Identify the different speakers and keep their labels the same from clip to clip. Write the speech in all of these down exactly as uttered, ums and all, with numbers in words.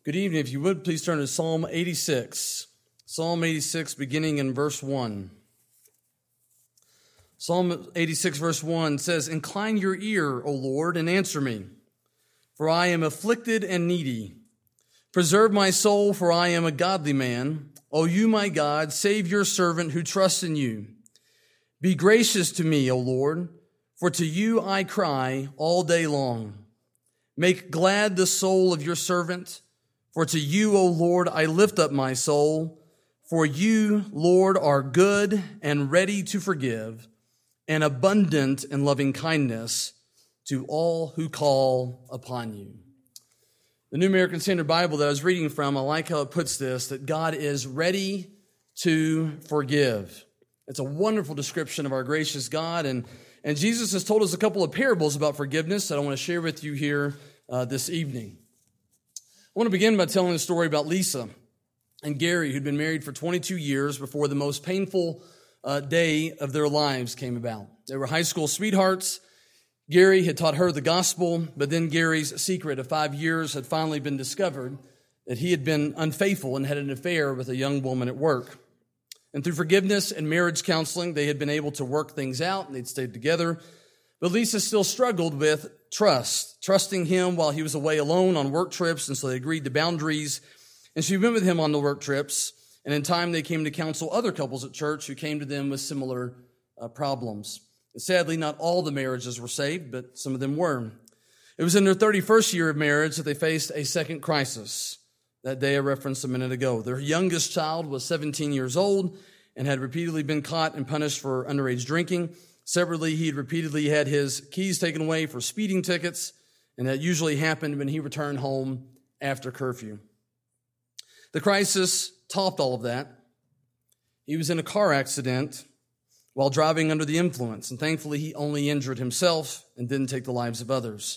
Speaker 1: Good evening. If you would, please turn to Psalm eighty-six. Psalm eighty-six, beginning in verse one. Psalm eighty-six, verse one says, "Incline your ear, O Lord, and answer me, for I am afflicted and needy. Preserve my soul, for I am a godly man. O you, my God, save your servant who trusts in you. Be gracious to me, O Lord, for to you I cry all day long. Make glad the soul of your servant, for to you, O Lord, I lift up my soul. For you, Lord, are good and ready to forgive, and abundant in loving kindness to all who call upon you." The New American Standard Bible that I was reading from, I like how it puts this, that God is ready to forgive. It's a wonderful description of our gracious God, and, and Jesus has told us a couple of parables about forgiveness that I want to share with you here uh, this evening. I want to begin by telling a story about Lisa and Gary, who'd been married for twenty-two years before the most painful uh, day of their lives came about. They were high school sweethearts. Gary had taught her the gospel, but then Gary's secret of five years had finally been discovered, that he had been unfaithful and had an affair with a young woman at work. And through forgiveness and marriage counseling, they had been able to work things out, and they'd stayed together. But Lisa still struggled with trust, trusting him while he was away alone on work trips, and so they agreed to boundaries. And she went with him on the work trips, and in time they came to counsel other couples at church who came to them with similar uh, problems. And sadly, not all the marriages were saved, but some of them were. It was in their thirty-first year of marriage that they faced a second crisis. That day I referenced a minute ago. Their youngest child was seventeen years old and had repeatedly been caught and punished for underage drinking. Separately, he had repeatedly had his keys taken away for speeding tickets, and that usually happened when he returned home after curfew. The crisis topped all of that. He was in a car accident while driving under the influence, and thankfully he only injured himself and didn't take the lives of others.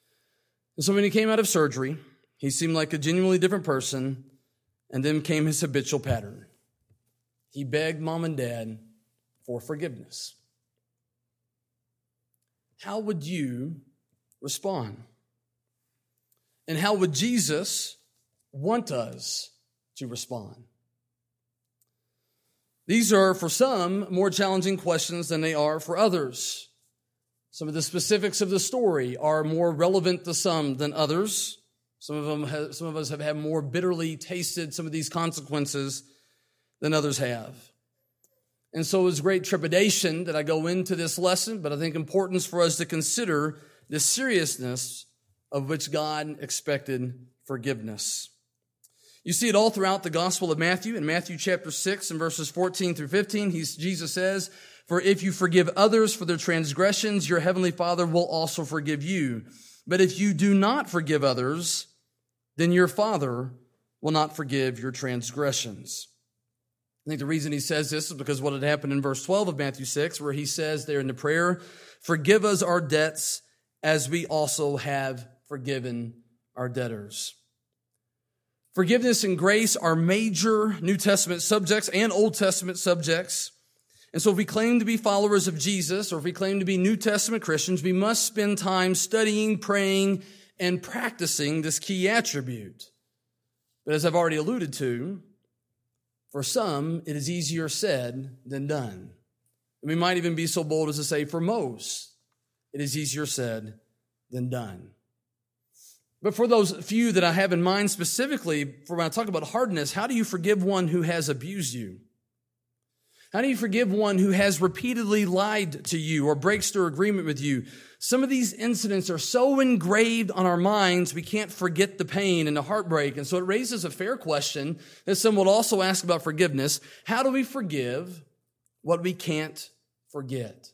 Speaker 1: And so when he came out of surgery, he seemed like a genuinely different person, and then came his habitual pattern. He begged mom and dad for forgiveness. How would you respond? And how would Jesus want us to respond? These are, for some, more challenging questions than they are for others. Some of the specifics of the story are more relevant to some than others. Some of them, have, some of us have had more bitterly tasted some of these consequences than others have. And so it's great trepidation that I go into this lesson, but I think importance for us to consider the seriousness of which God expected forgiveness. You see it all throughout the Gospel of Matthew. In Matthew chapter six and verses fourteen through fifteen, he's, Jesus says, "For if you forgive others for their transgressions, your heavenly Father will also forgive you. But if you do not forgive others, then your Father will not forgive your transgressions." I think the reason he says this is because what had happened in verse twelve of Matthew six, where he says there in the prayer, "Forgive us our debts as we also have forgiven our debtors." Forgiveness and grace are major New Testament subjects and Old Testament subjects. And so if we claim to be followers of Jesus, or if we claim to be New Testament Christians, we must spend time studying, praying, and practicing this key attribute. But as I've already alluded to, for some, it is easier said than done. And we might even be so bold as to say, for most, it is easier said than done. But for those few that I have in mind specifically, for when I talk about hardness, how do you forgive one who has abused you? How do you forgive one who has repeatedly lied to you or breaks their agreement with you? Some of these incidents are so engraved on our minds, we can't forget the pain and the heartbreak. And so it raises a fair question that some would also ask about forgiveness. How do we forgive what we can't forget?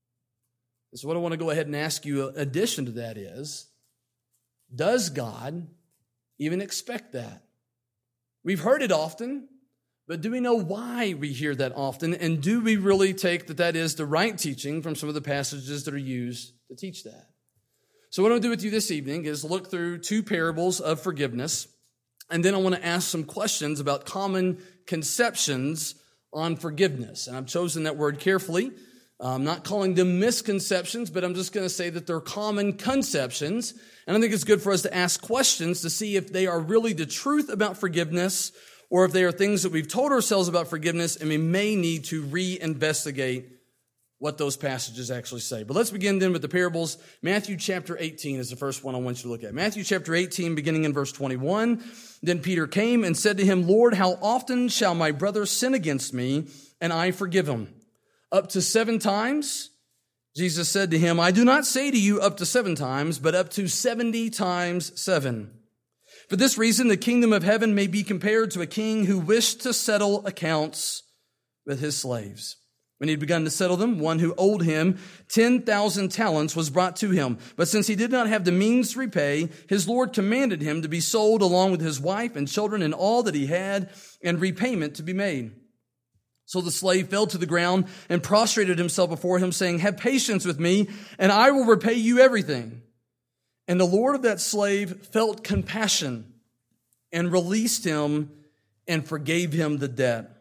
Speaker 1: So what I want to go ahead and ask you in addition to that is, does God even expect that? We've heard it often, but do we know why we hear that often? And do we really take that that is the right teaching from some of the passages that are used to teach that? So what I'm going to do with you this evening is look through two parables of forgiveness, and then I want to ask some questions about common conceptions on forgiveness. And I've chosen that word carefully I'm not calling them misconceptions, but I'm just going to say that they're common conceptions. And I think it's good for us to ask questions to see if they are really the truth about forgiveness or if they are things that we've told ourselves about forgiveness and we may need to reinvestigate what those passages actually say. But let's begin then with the parables. Matthew chapter eighteen is the first one I want you to look at. Matthew chapter eighteen, beginning in verse twenty-one. Then Peter came and said to him, Lord, how often shall my brother sin against me and I forgive him? Up to seven times? Jesus said to him, I do not say to you up to seven times, but up to seventy times seven. For this reason, the kingdom of heaven may be compared to a king who wished to settle accounts with his slaves. When he had begun to settle them, one who owed him ten thousand talents was brought to him. But since he did not have the means to repay, his Lord commanded him to be sold along with his wife and children and all that he had, and repayment to be made. So the slave fell to the ground and prostrated himself before him, saying, have patience with me, and I will repay you everything. And the Lord of that slave felt compassion and released him and forgave him the debt.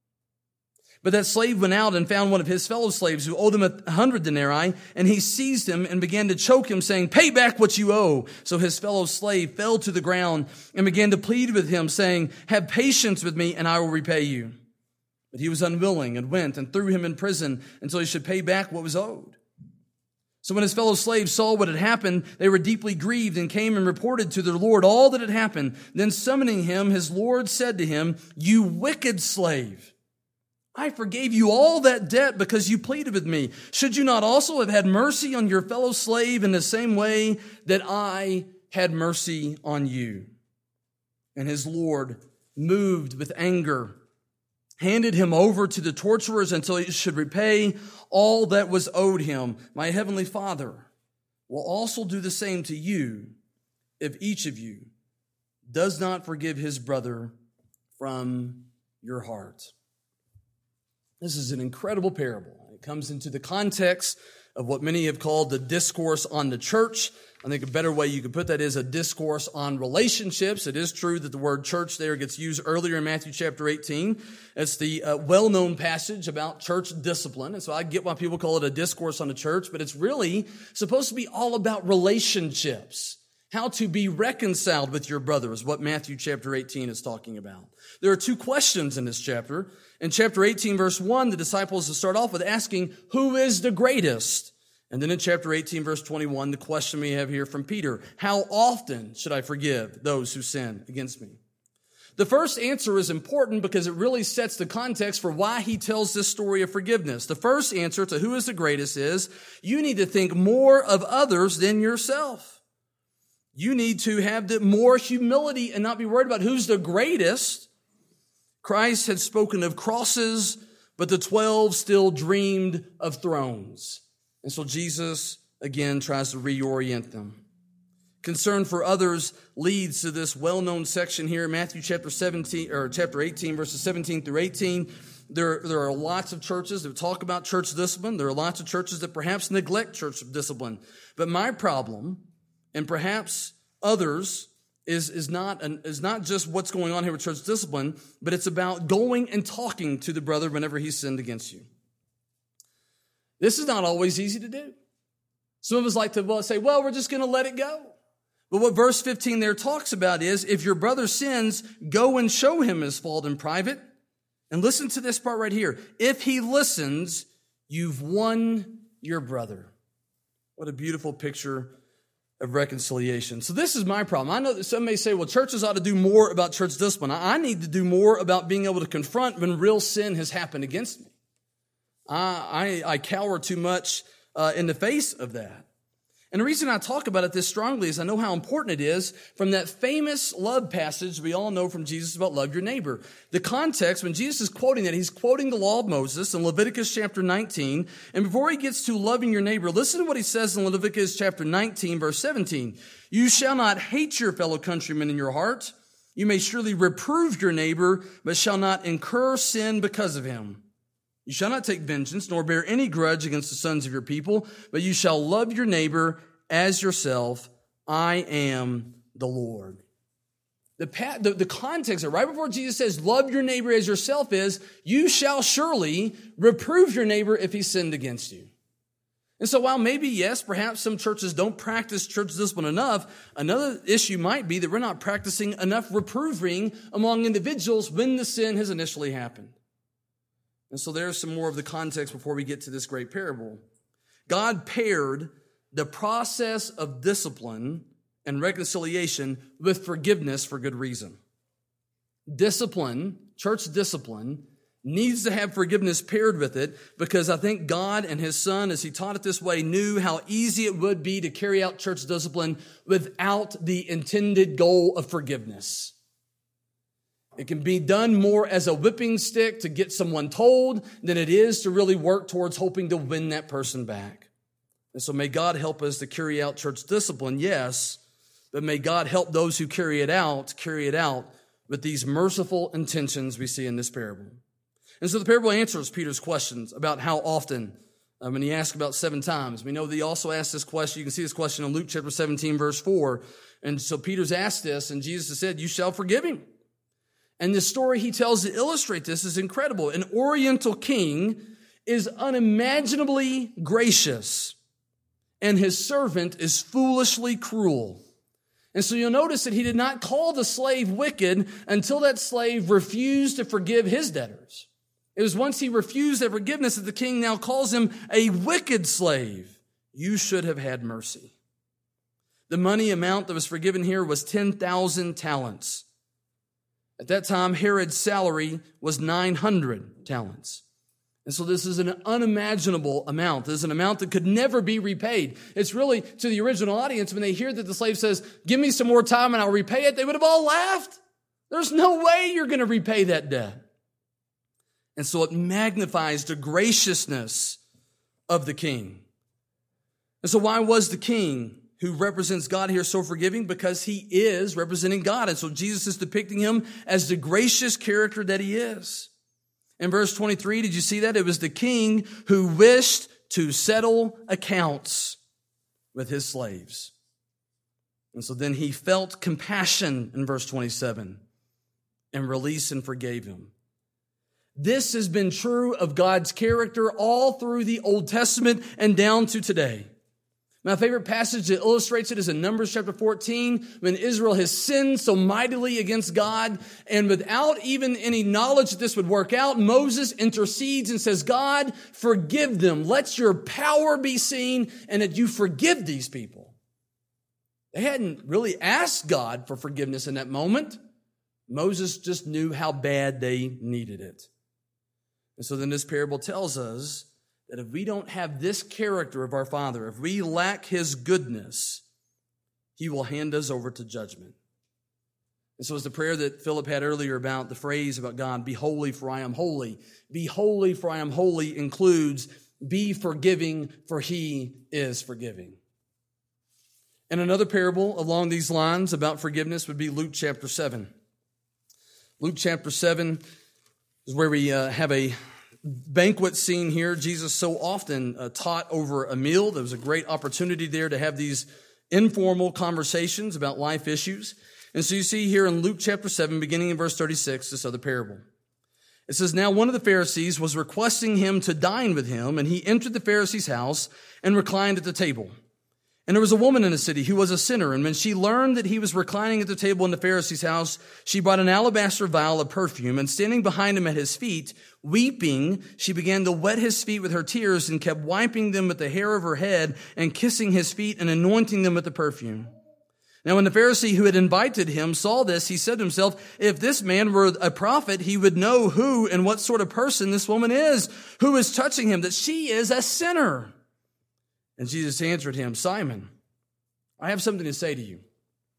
Speaker 1: But that slave went out and found one of his fellow slaves who owed him a hundred denarii, and he seized him and began to choke him, saying, pay back what you owe. So his fellow slave fell to the ground and began to plead with him, saying, have patience with me, and I will repay you. But he was unwilling and went and threw him in prison until he should pay back what was owed. So when his fellow slaves saw what had happened, they were deeply grieved and came and reported to their Lord all that had happened. Then summoning him, his Lord said to him, you wicked slave, I forgave you all that debt because you pleaded with me. Should you not also have had mercy on your fellow slave in the same way that I had mercy on you? And his Lord, moved with anger, handed him over to the torturers until he should repay all that was owed him. My heavenly Father will also do the same to you if each of you does not forgive his brother from your heart. This is an incredible parable. It comes into the context of what many have called the discourse on the church. I think a better way you could put that is a discourse on relationships. It is true that the word church there gets used earlier in Matthew chapter eighteen. It's the uh, well-known passage about church discipline. And so I get why people call it a discourse on the church, but it's really supposed to be all about relationships. How to be reconciled with your brother is what Matthew chapter eighteen is talking about. There are two questions in this chapter. In chapter eighteen, verse one, the disciples start off with asking, who is the greatest? And then in chapter eighteen, verse twenty-one, the question we have here from Peter, how often should I forgive those who sin against me? The first answer is important because it really sets the context for why he tells this story of forgiveness. The first answer to who is the greatest is, you need to think more of others than yourself. You need to have the more humility and not be worried about who's the greatest. Christ had spoken of crosses, but the twelve still dreamed of thrones. And so Jesus, again, tries to reorient them. Concern for others leads to this well-known section here in Matthew chapter seventeen, or chapter eighteen, verses seventeen through eighteen. There, there are lots of churches that talk about church discipline. There are lots of churches that perhaps neglect church discipline. But my problem, and perhaps others, is, is not an, is not just what's going on here with church discipline, but it's about going and talking to the brother whenever he's sinned against you. This is not always easy to do. Some of us like to well, say, well, we're just going to let it go. But what verse fifteen there talks about is, if your brother sins, go and show him his fault in private. And listen to this part right here. If he listens, you've won your brother. What a beautiful picture of reconciliation. So this is my problem. I know that some may say, well, churches ought to do more about church discipline. I need to do more about being able to confront when real sin has happened against me. I, I, I cower too much uh, in the face of that. And the reason I talk about it this strongly is I know how important it is from that famous love passage we all know from Jesus about love your neighbor. The context, when Jesus is quoting that, he's quoting the law of Moses in Leviticus chapter nineteen. And before he gets to loving your neighbor, listen to what he says in Leviticus chapter nineteen, verse seventeen. You shall not hate your fellow countrymen in your heart. You may surely reprove your neighbor, but shall not incur sin because of him. You shall not take vengeance, nor bear any grudge against the sons of your people, but you shall love your neighbor as yourself. I am the Lord. The, the, the context, right before Jesus says, love your neighbor as yourself is, you shall surely reprove your neighbor if he sinned against you. And so while maybe, yes, perhaps some churches don't practice church discipline enough, another issue might be that we're not practicing enough reproving among individuals when the sin has initially happened. And so there's some more of the context before we get to this great parable. God paired the process of discipline and reconciliation with forgiveness for good reason. Discipline, church discipline, needs to have forgiveness paired with it because I think God and his son, as he taught it this way, knew how easy it would be to carry out church discipline without the intended goal of forgiveness. It can be done more as a whipping stick to get someone told than it is to really work towards hoping to win that person back. And so may God help us to carry out church discipline, yes, but may God help those who carry it out, carry it out with these merciful intentions we see in this parable. And so the parable answers Peter's questions about how often, um, and he asked about seven times. We know that he also asked this question. You can see this question in Luke chapter seventeen, verse four. And so Peter's asked this, and Jesus has said, you shall forgive him. And the story he tells to illustrate this is incredible. An Oriental king is unimaginably gracious, and his servant is foolishly cruel. And so you'll notice that he did not call the slave wicked until that slave refused to forgive his debtors. It was once he refused that forgiveness that the king now calls him a wicked slave. You should have had mercy. The money amount that was forgiven here was ten thousand talents. At that time, Herod's salary was nine hundred talents. And so this is an unimaginable amount. This is an amount that could never be repaid. It's really, to the original audience, when they hear that the slave says, give me some more time and I'll repay it, they would have all laughed. There's no way you're going to repay that debt. And so it magnifies the graciousness of the king. And so why was the king who represents God here so forgiving? Because he is representing God. And so Jesus is depicting him as the gracious character that he is. In verse twenty-three, did you see that? It was the king who wished to settle accounts with his slaves. And so then he felt compassion in verse twenty-seven and released and forgave him. This has been true of God's character all through the Old Testament and down to today. My favorite passage that illustrates it is in Numbers chapter fourteen, when Israel has sinned so mightily against God, and without even any knowledge that this would work out, Moses intercedes and says, God, forgive them. Let your power be seen and that you forgive these people. They hadn't really asked God for forgiveness in that moment. Moses just knew how bad they needed it. And so then this parable tells us that if we don't have this character of our Father, if we lack his goodness, he will hand us over to judgment. And so it's the prayer that Philip had earlier about the phrase about God, be holy for I am holy. Be holy for I am holy includes be forgiving for he is forgiving. And another parable along these lines about forgiveness would be Luke chapter seven. Luke chapter seven is where we uh, have a banquet scene here. Jesus so often uh, taught over a meal. There was a great opportunity there to have these informal conversations about life issues. And so you see here in Luke chapter seven, beginning in verse thirty-six, this other parable. It says, now one of the Pharisees was requesting him to dine with him, and he entered the Pharisee's house and reclined at the table. And there was a woman in the city who was a sinner, and when she learned that he was reclining at the table in the Pharisee's house, she brought an alabaster vial of perfume, and standing behind him at his feet, weeping, she began to wet his feet with her tears and kept wiping them with the hair of her head and kissing his feet and anointing them with the perfume. Now when the Pharisee who had invited him saw this, he said to himself, if this man were a prophet, he would know who and what sort of person this woman is, who is touching him, that she is a sinner. And Jesus answered him, Simon, I have something to say to you.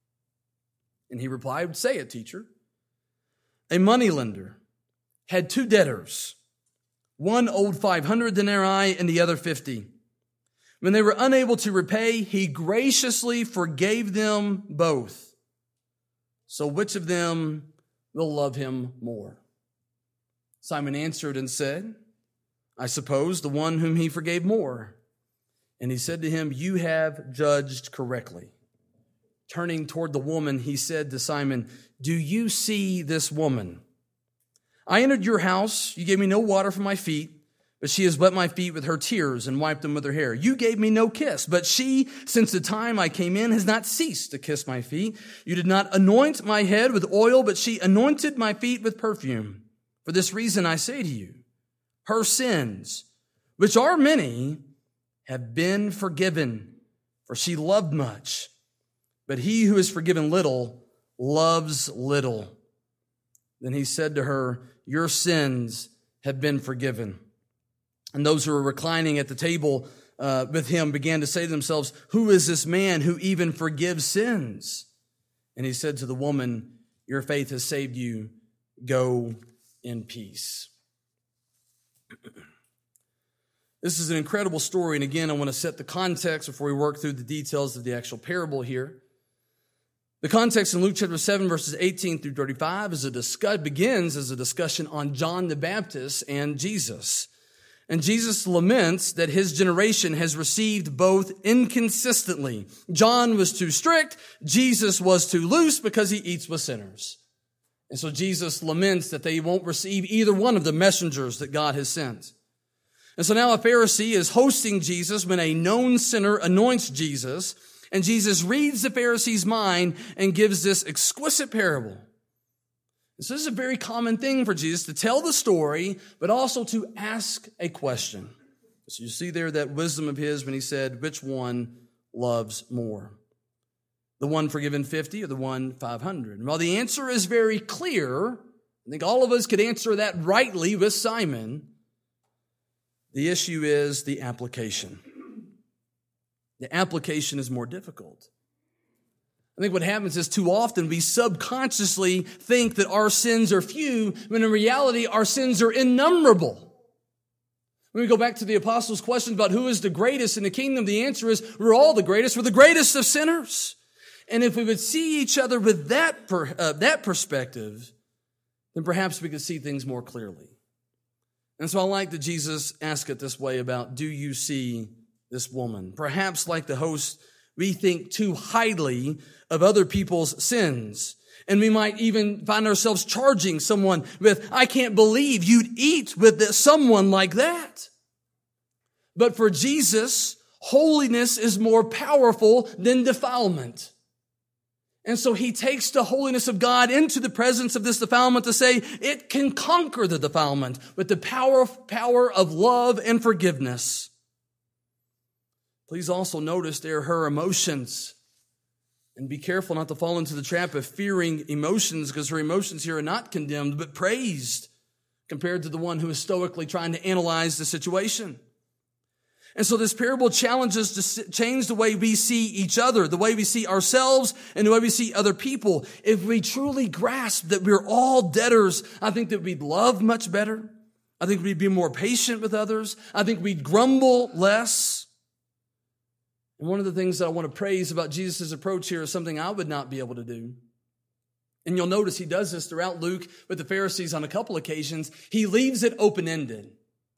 Speaker 1: And he replied, say it, teacher. A moneylender had two debtors. One owed five hundred denarii and the other fifty. When they were unable to repay, he graciously forgave them both. So which of them will love him more? Simon answered and said, I suppose the one whom he forgave more. And he said to him, you have judged correctly. Turning toward the woman, he said to Simon, "Do you see this woman? I entered your house. You gave me no water for my feet, but she has wet my feet with her tears and wiped them with her hair. You gave me no kiss, but she, since the time I came in, has not ceased to kiss my feet. You did not anoint my head with oil, but she anointed my feet with perfume. For this reason I say to you, her sins, which are many, have been forgiven, for she loved much. But he who is forgiven little loves little." Then he said to her, "Your sins have been forgiven." And those who were reclining at the table uh, with him began to say to themselves, "Who is this man who even forgives sins?" And he said to the woman, "Your faith has saved you. Go in peace." This is an incredible story. And again, I want to set the context before we work through the details of the actual parable here. The context in Luke chapter seven, verses eighteen through thirty-five is a discuss, begins as a discussion on John the Baptist and Jesus. And Jesus laments that his generation has received both inconsistently. John was too strict. Jesus was too loose because he eats with sinners. And so Jesus laments that they won't receive either one of the messengers that God has sent. And so now a Pharisee is hosting Jesus when a known sinner anoints Jesus. And Jesus reads the Pharisee's mind and gives this exquisite parable. This is a very common thing for Jesus to tell the story, but also to ask a question. So you see there that wisdom of his when he said, which one loves more? The one forgiven fifty or the one five hundred? And while the answer is very clear, I think all of us could answer that rightly with Simon. The issue is the application. The application is more difficult. I think what happens is too often we subconsciously think that our sins are few, when in reality our sins are innumerable. When we go back to the apostles' questions about who is the greatest in the kingdom, the answer is we're all the greatest. We're the greatest of sinners. And if we would see each other with that per, uh, that perspective, then perhaps we could see things more clearly. And so I like that Jesus asked it this way about, do you see this woman? Perhaps like the host, we think too highly of other people's sins. And we might even find ourselves charging someone with, I can't believe you'd eat with someone like that. But for Jesus, holiness is more powerful than defilement. And so he takes the holiness of God into the presence of this defilement to say it can conquer the defilement with the power, power of love and forgiveness. Please also notice there her emotions. And be careful not to fall into the trap of fearing emotions, because her emotions here are not condemned, but praised compared to the one who is stoically trying to analyze the situation. And so this parable challenges to change the way we see each other, the way we see ourselves, and the way we see other people. If we truly grasp that we're all debtors, I think that we'd love much better. I think we'd be more patient with others. I think we'd grumble less. And one of the things that I want to praise about Jesus' approach here is something I would not be able to do. And you'll notice he does this throughout Luke with the Pharisees on a couple occasions. He leaves it open-ended.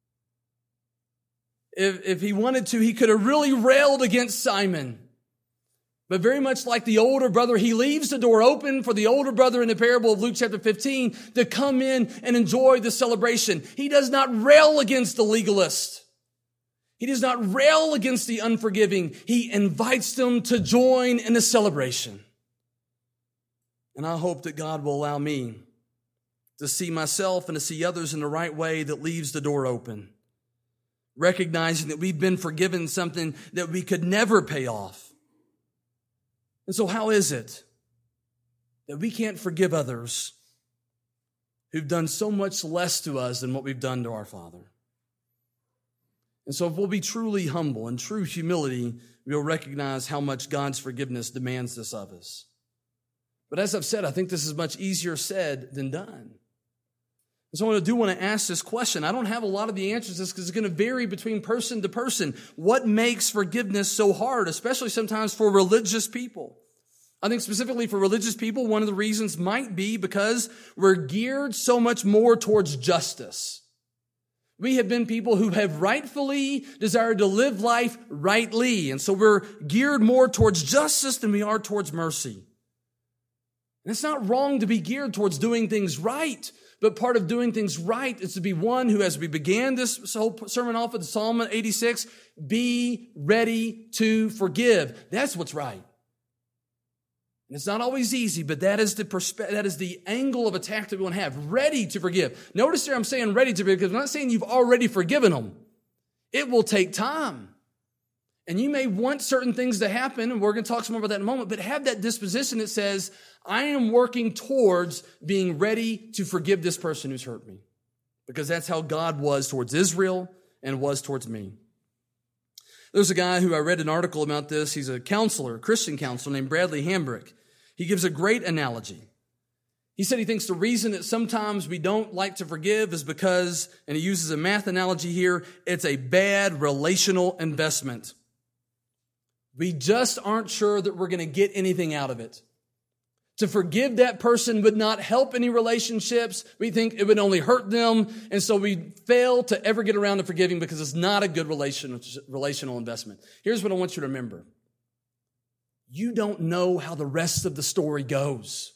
Speaker 1: If, if he wanted to, he could have really railed against Simon. But very much like the older brother, he leaves the door open for the older brother in the parable of Luke chapter fifteen to come in and enjoy the celebration. He does not rail against the legalist. He does not rail against the unforgiving. He invites them to join in the celebration. And I hope that God will allow me to see myself and to see others in the right way that leaves the door open. Recognizing that we've been forgiven something that we could never pay off. And so how is it that we can't forgive others who've done so much less to us than what we've done to our Father? And so if we'll be truly humble and true humility, we'll recognize how much God's forgiveness demands this of us. But as I've said, I think this is much easier said than done. And so I do want to ask this question. I don't have a lot of the answers to this because it's going to vary between person to person. What makes forgiveness so hard, especially sometimes for religious people? I think specifically for religious people, one of the reasons might be because we're geared so much more towards justice. We have been people who have rightfully desired to live life rightly. And so we're geared more towards justice than we are towards mercy. And it's not wrong to be geared towards doing things right. But part of doing things right is to be one who, as we began this whole sermon off with Psalm eighty-six, be ready to forgive. That's what's right. And it's not always easy, but that is the perspe- that is the angle of attack that we want to have. Ready to forgive. Notice there I'm saying ready to forgive because I'm not saying you've already forgiven them. It will take time. And you may want certain things to happen, and we're going to talk some more about that in a moment, but have that disposition that says, I am working towards being ready to forgive this person who's hurt me. Because that's how God was towards Israel and was towards me. There's a guy who I read an article about this. He's a counselor, a Christian counselor named Bradley Hambrick. He gives a great analogy. He said he thinks the reason that sometimes we don't like to forgive is because, and he uses a math analogy here, it's a bad relational investment. We just aren't sure that we're going to get anything out of it. To forgive that person would not help any relationships. We think it would only hurt them. And so we fail to ever get around to forgiving because it's not a good relational, relational investment. Here's what I want you to remember. You don't know how the rest of the story goes.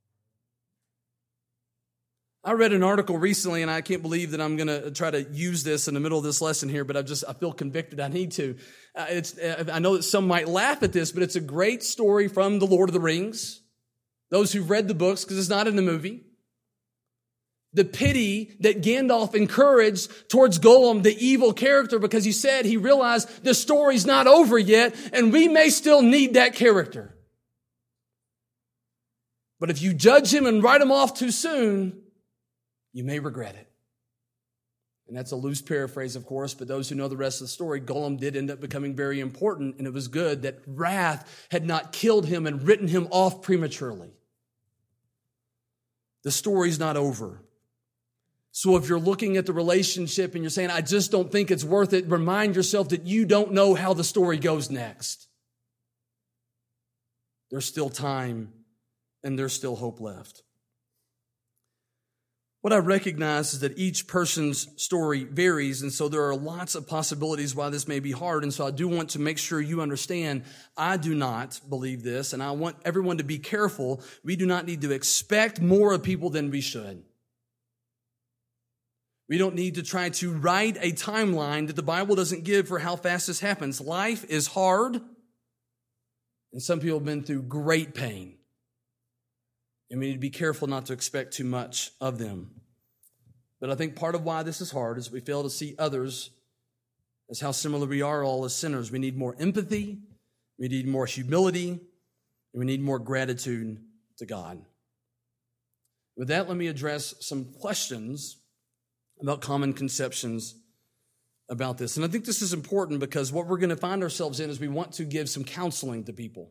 Speaker 1: I read an article recently, and I can't believe that I'm going to try to use this in the middle of this lesson here, but I just I feel convicted I need to. Uh, it's uh, I know that some might laugh at this, but it's a great story from The Lord of the Rings. Those who've read the books, because it's not in the movie. The pity that Gandalf encouraged towards Gollum, the evil character, because he said he realized the story's not over yet, and we may still need that character. But if you judge him and write him off too soon, you may regret it. And that's a loose paraphrase, of course, but those who know the rest of the story, Gollum did end up becoming very important, and it was good that wrath had not killed him and written him off prematurely. The story's not over. So if you're looking at the relationship and you're saying, I just don't think it's worth it, remind yourself that you don't know how the story goes next. There's still time and there's still hope left. What I recognize is that each person's story varies, and so there are lots of possibilities why this may be hard, and so I do want to make sure you understand I do not believe this, and I want everyone to be careful. We do not need to expect more of people than we should. We don't need to try to write a timeline that the Bible doesn't give for how fast this happens. Life is hard, and some people have been through great pain. And we need to be careful not to expect too much of them. But I think part of why this is hard is we fail to see others as how similar we are all as sinners. We need more empathy, we need more humility, and we need more gratitude to God. With that, let me address some questions about common conceptions about this. And I think this is important because what we're going to find ourselves in is we want to give some counseling to people.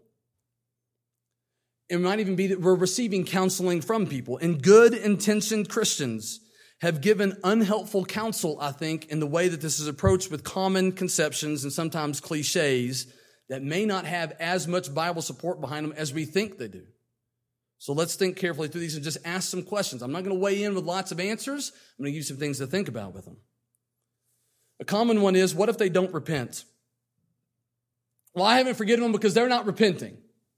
Speaker 1: It might even be that we're receiving counseling from people. And good-intentioned Christians have given unhelpful counsel, I think, in the way that this is approached with common conceptions and sometimes cliches that may not have as much Bible support behind them as we think they do. So let's think carefully through these and just ask some questions. I'm not going to weigh in with lots of answers. I'm going to give you some things to think about with them. A common one is, what if they don't repent? Well, I haven't forgiven them because they're not repenting.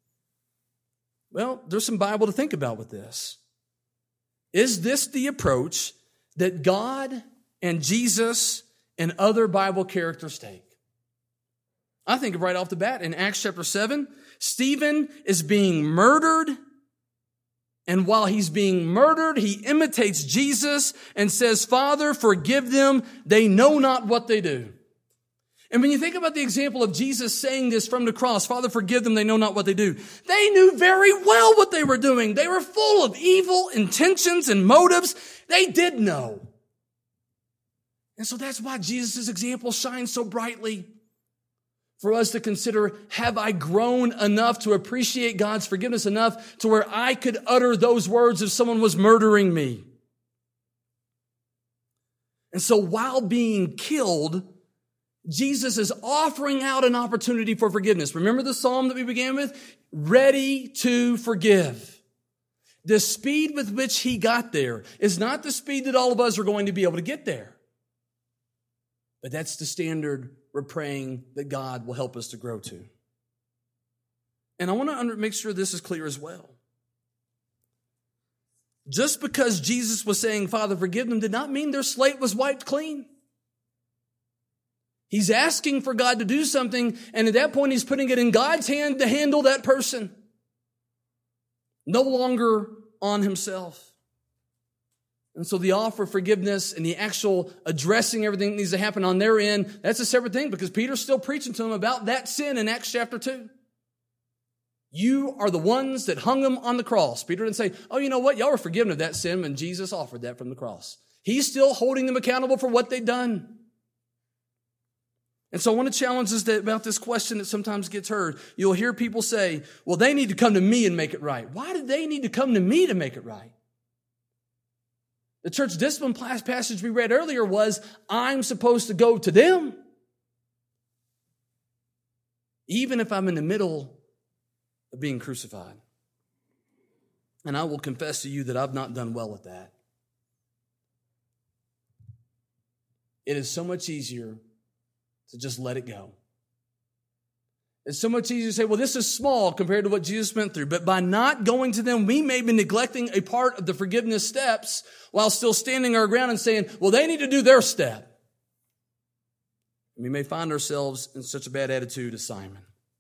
Speaker 1: Well, there's some Bible to think about with this. Is this the approach that God and Jesus and other Bible characters take? I think right off the bat in Acts chapter seven, Stephen is being murdered. And while he's being murdered, he imitates Jesus and says, Father, forgive them. They know not what they do. And when you think about the example of Jesus saying this from the cross, Father, forgive them, they know not what they do. They knew very well what they were doing. They were full of evil intentions and motives. They did know. And so that's why Jesus' example shines so brightly for us to consider, have I grown enough to appreciate God's forgiveness enough to where I could utter those words if someone was murdering me? And so while being killed, Jesus is offering out an opportunity for forgiveness. Remember the psalm that we began with? Ready to forgive. The speed with which he got there is not the speed that all of us are going to be able to get there. But that's the standard we're praying that God will help us to grow to. And I want to under, make sure this is clear as well. Just because Jesus was saying, Father, forgive them, did not mean their slate was wiped clean. He's asking for God to do something, and at that point he's putting it in God's hand to handle that person. No longer on himself. And so the offer of forgiveness and the actual addressing everything that needs to happen on their end, that's a separate thing, because Peter's still preaching to them about that sin in Acts chapter two. You are the ones that hung him on the cross. Peter didn't say, oh, you know what? Y'all were forgiven of that sin when Jesus offered that from the cross. He's still holding them accountable for what they've done. And so I want to challenge us that about this question that sometimes gets heard. You'll hear people say, well, they need to come to me and make it right. Why did they need to come to me to make it right? The church discipline passage we read earlier was, I'm supposed to go to them. Even if I'm in the middle of being crucified. And I will confess to you that I've not done well at that. It is so much easier to just let it go. It's so much easier to say, well, this is small compared to what Jesus went through. But by not going to them, we may be neglecting a part of the forgiveness steps while still standing our ground and saying, well, they need to do their step. And we may find ourselves in such a bad attitude as Simon.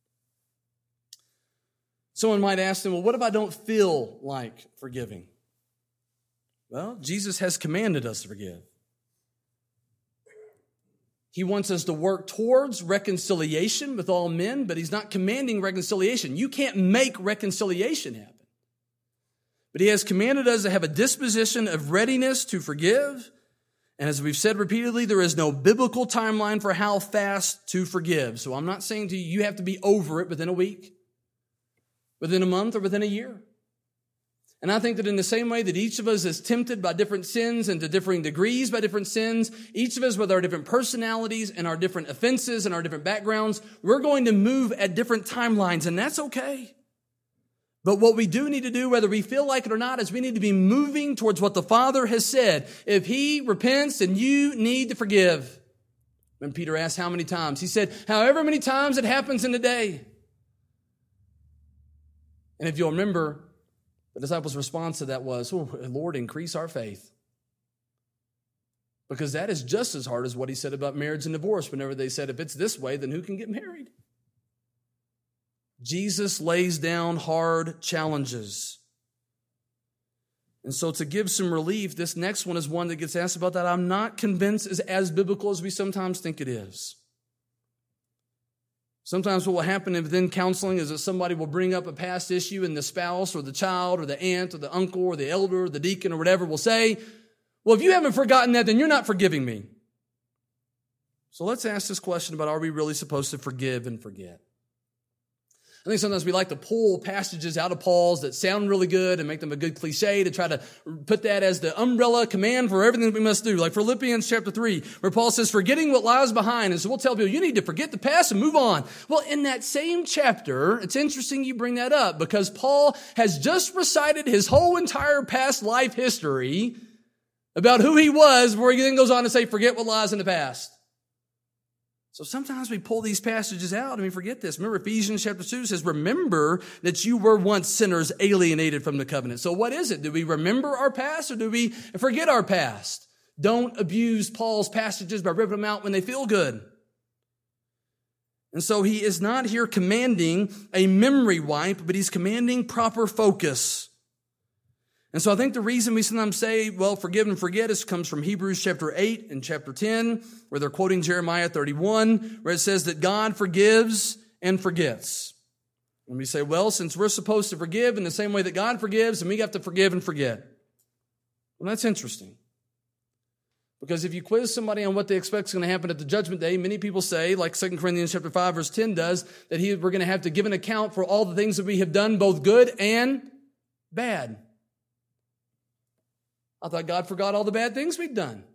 Speaker 1: Someone might ask them, well, what if I don't feel like forgiving? Well, Jesus has commanded us to forgive. He wants us to work towards reconciliation with all men, but he's not commanding reconciliation. You can't make reconciliation happen. But he has commanded us to have a disposition of readiness to forgive. And as we've said repeatedly, there is no biblical timeline for how fast to forgive. So I'm not saying to you, you have to be over it within a week, within a month, or within a year. And I think that in the same way that each of us is tempted by different sins and to differing degrees by different sins, each of us with our different personalities and our different offenses and our different backgrounds, we're going to move at different timelines, and that's okay. But what we do need to do, whether we feel like it or not, is we need to be moving towards what the Father has said. If he repents, then you need to forgive. When Peter asked how many times, he said, however many times it happens in a day. And if you'll remember, the disciples' response to that was, oh, Lord, increase our faith. Because that is just as hard as what he said about marriage and divorce whenever they said, if it's this way, then who can get married? Jesus lays down hard challenges. And so to give some relief, this next one is one that gets asked about that I'm not convinced is as biblical as we sometimes think it is. Sometimes what will happen within counseling is that somebody will bring up a past issue and the spouse or the child or the aunt or the uncle or the elder or the deacon or whatever will say, well, if you haven't forgotten that, then you're not forgiving me. So let's ask this question about, are we really supposed to forgive and forget? I think sometimes we like to pull passages out of Paul's that sound really good and make them a good cliche to try to put that as the umbrella command for everything that we must do. Like Philippians chapter three, where Paul says, forgetting what lies behind. And so we'll tell people, you need to forget the past and move on. Well, in that same chapter, it's interesting you bring that up because Paul has just recited his whole entire past life history about who he was, where he then goes on to say, forget what lies in the past. So sometimes we pull these passages out and we forget this. Remember Ephesians chapter two says, remember that you were once sinners alienated from the covenant. So what is it? Do we remember our past or do we forget our past? Don't abuse Paul's passages by ripping them out when they feel good. And so he is not here commanding a memory wipe, but he's commanding proper focus. And so I think the reason we sometimes say, well, forgive and forget is comes from Hebrews chapter eight and chapter ten, where they're quoting Jeremiah thirty-one, where it says that God forgives and forgets. And we say, well, since we're supposed to forgive in the same way that God forgives, and we have to forgive and forget. Well, that's interesting. Because if you quiz somebody on what they expect is going to happen at the judgment day, many people say, like Second Corinthians chapter five, verse ten does, that he, we're going to have to give an account for all the things that we have done, both good and bad. I thought God forgot all the bad things we'd done.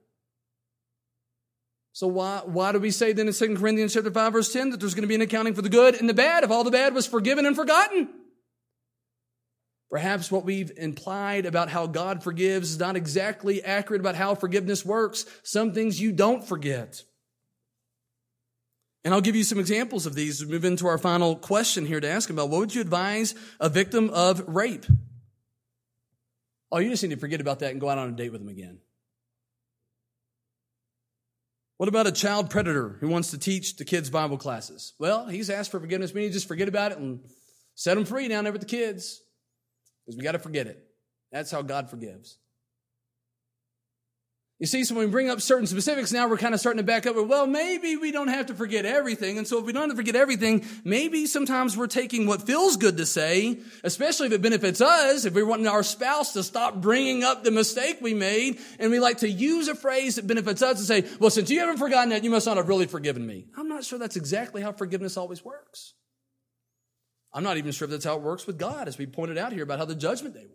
Speaker 1: So why, why do we say then in Second Corinthians chapter five, verse ten, that there's going to be an accounting for the good and the bad if all the bad was forgiven and forgotten? Perhaps what we've implied about how God forgives is not exactly accurate about how forgiveness works. Some things you don't forget. And I'll give you some examples of these as we move into our final question here to ask about. What would you advise a victim of rape? Oh, you just need to forget about that and go out on a date with them again. What about a child predator who wants to teach the kids Bible classes? Well, he's asked for forgiveness. We need to just forget about it and set him free down there with the kids, because we got to forget it. That's how God forgives. You see, so when we bring up certain specifics, now we're kind of starting to back up. Well, maybe we don't have to forget everything. And so if we don't have to forget everything, maybe sometimes we're taking what feels good to say, especially if it benefits us, if we want our spouse to stop bringing up the mistake we made, and we like to use a phrase that benefits us and say, well, since you haven't forgotten that, you must not have really forgiven me. I'm not sure that's exactly how forgiveness always works. I'm not even sure if that's how it works with God, as we pointed out here about how the judgment day will work.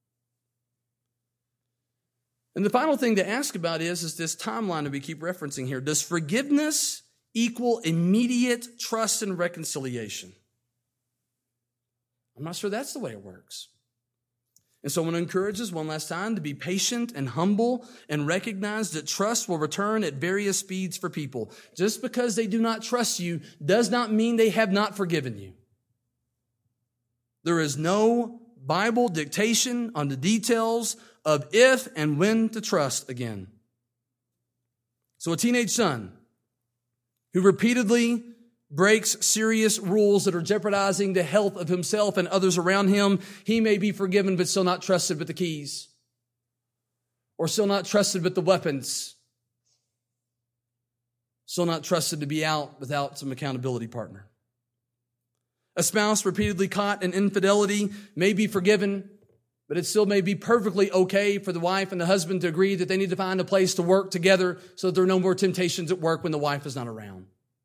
Speaker 1: And the final thing to ask about is, is this timeline that we keep referencing here. Does forgiveness equal immediate trust and reconciliation? I'm not sure that's the way it works. And so I want to encourage us one last time to be patient and humble and recognize that trust will return at various speeds for people. Just because they do not trust you does not mean they have not forgiven you. There is no Bible dictation on the details of if and when to trust again. So a teenage son who repeatedly breaks serious rules that are jeopardizing the health of himself and others around him, he may be forgiven but still not trusted with the keys, or still not trusted with the weapons, still not trusted to be out without some accountability partner. A spouse repeatedly caught in infidelity may be forgiven, but it still may be perfectly okay for the wife and the husband to agree that they need to find a place to work together so that there are no more temptations at work when the wife is not around.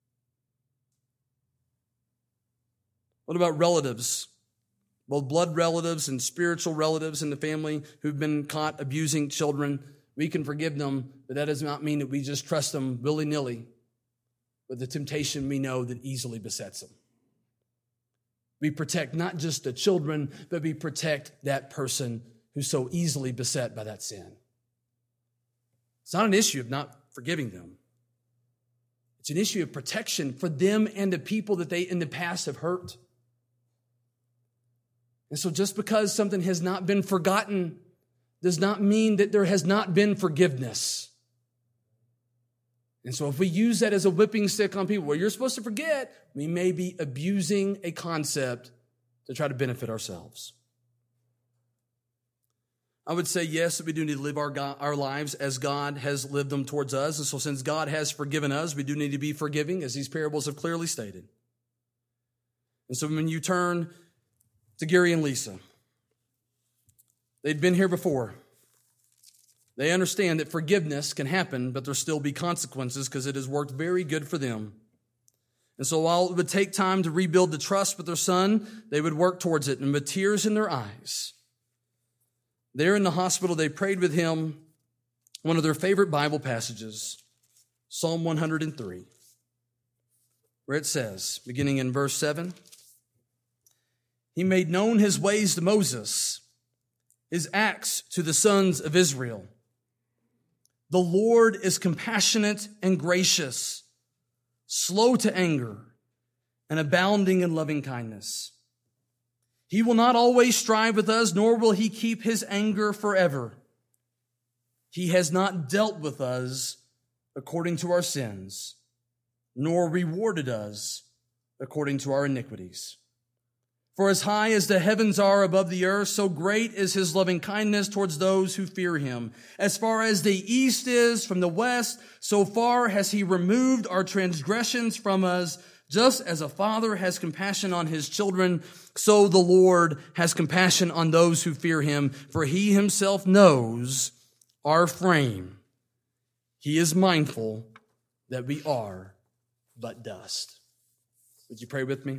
Speaker 1: What about relatives? Both blood relatives and spiritual relatives in the family who've been caught abusing children. We can forgive them, but that does not mean that we just trust them willy-nilly with the temptation we know that easily besets them. We protect not just the children, but we protect that person who's so easily beset by that sin. It's not an issue of not forgiving them. It's an issue of protection for them and the people that they in the past have hurt. And so just because something has not been forgotten does not mean that there has not been forgiveness. And so if we use that as a whipping stick on people, well, you're supposed to forget, we may be abusing a concept to try to benefit ourselves. I would say, yes, that we do need to live our, God, our lives as God has lived them towards us. And so since God has forgiven us, we do need to be forgiving, as these parables have clearly stated. And so when you turn to Gary and Lisa, they'd been here before. They understand that forgiveness can happen, but there'll still be consequences because it has worked very good for them. And so while it would take time to rebuild the trust with their son, they would work towards it. And with tears in their eyes, there in the hospital, they prayed with him one of their favorite Bible passages, Psalm one hundred three, where it says, beginning in verse seven, He made known his ways to Moses, his acts to the sons of Israel. The Lord is compassionate and gracious, slow to anger, and abounding in loving kindness. He will not always strive with us, nor will he keep his anger forever. He has not dealt with us according to our sins, nor rewarded us according to our iniquities. For as high as the heavens are above the earth, so great is his loving kindness towards those who fear him. As far as the east is from the west, so far has he removed our transgressions from us. Just as a father has compassion on his children, so the Lord has compassion on those who fear him. For he himself knows our frame. He is mindful that we are but dust. Would you pray with me?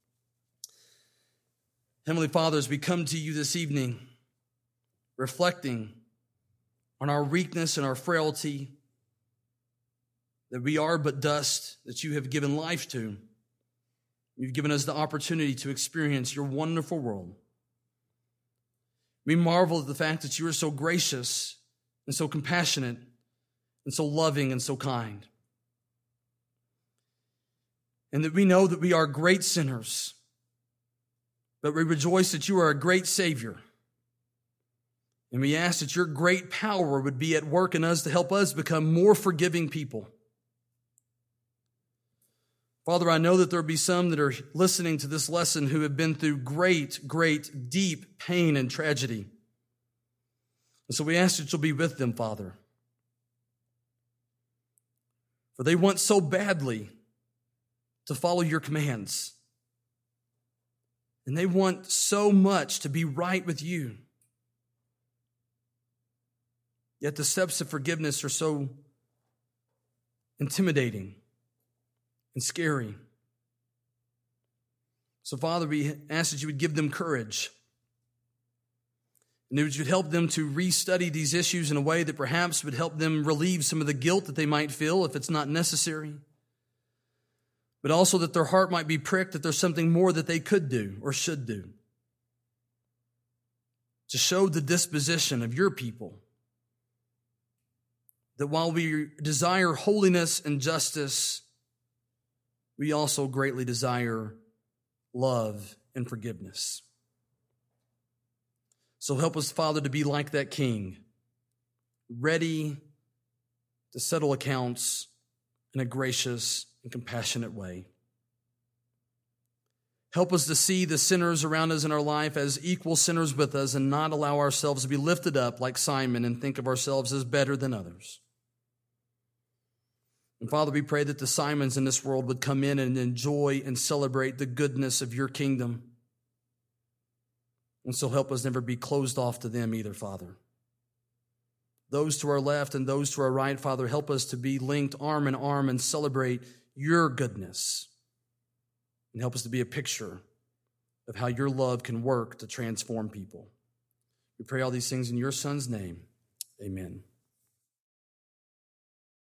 Speaker 1: Heavenly Father, as we come to you this evening, reflecting on our weakness and our frailty, that we are but dust that you have given life to. You've given us the opportunity to experience your wonderful world. We marvel at the fact that you are so gracious and so compassionate and so loving and so kind. and that we know that we are great sinners, but we rejoice that you are a great Savior. And we ask that your great power would be at work in us to help us become more forgiving people. Father, I know that there will be some that are listening to this lesson who have been through great, great, deep pain and tragedy. And so we ask that you'll be with them, Father. For they want so badly to follow your commands. And they want so much to be right with you. Yet the steps of forgiveness are so intimidating and scary. So, Father, we ask that you would give them courage, and that you would help them to restudy these issues in a way that perhaps would help them relieve some of the guilt that they might feel if it's not necessary, but also that their heart might be pricked that there's something more that they could do or should do to show the disposition of your people. That while we desire holiness and justice, we also greatly desire love and forgiveness. So help us, Father, to be like that king, ready to settle accounts in a gracious and compassionate way. Help us to see the sinners around us in our life as equal sinners with us and not allow ourselves to be lifted up like Simon and think of ourselves as better than others. And Father, we pray that the Simons in this world would come in and enjoy and celebrate the goodness of your kingdom. And so help us never be closed off to them either, Father. Those to our left and those to our right, Father, help us to be linked arm in arm and celebrate your goodness. And help us to be a picture of how your love can work to transform people. We pray all these things in your Son's name. Amen.